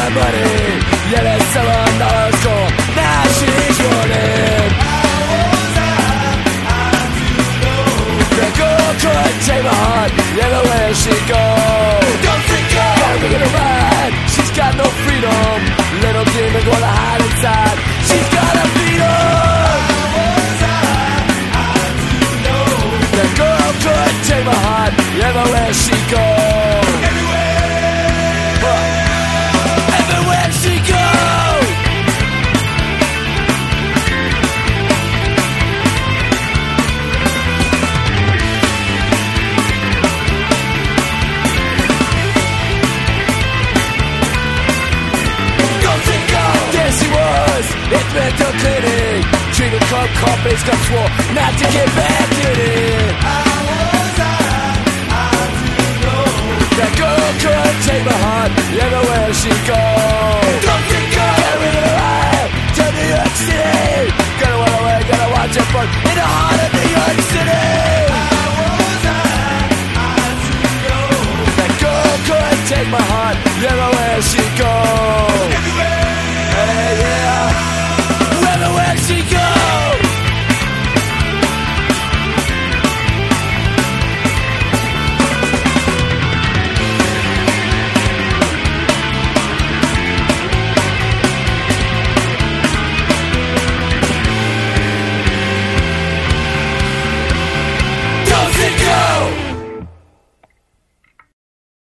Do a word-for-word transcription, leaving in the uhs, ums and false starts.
my money. Yeah, that's seven dollars gold. Now she's running. The girl could take my heart everywhere she goes. Don't think of gotta make it a ride. She's got no freedom. Little demon gonna hide inside. She's got a freedom. The girl could take my heart everywhere she goes. Everywhere, uh, everywhere she goes. Don't think of there she was. It's mental clinic. Treated club companies got swore not to get back in it. That girl could take my heart everywhere she goes. Don't think of carrying her alive to New York City. Gotta run away, gotta watch it burn in the heart of New York City. That girl could take my heart everywhere she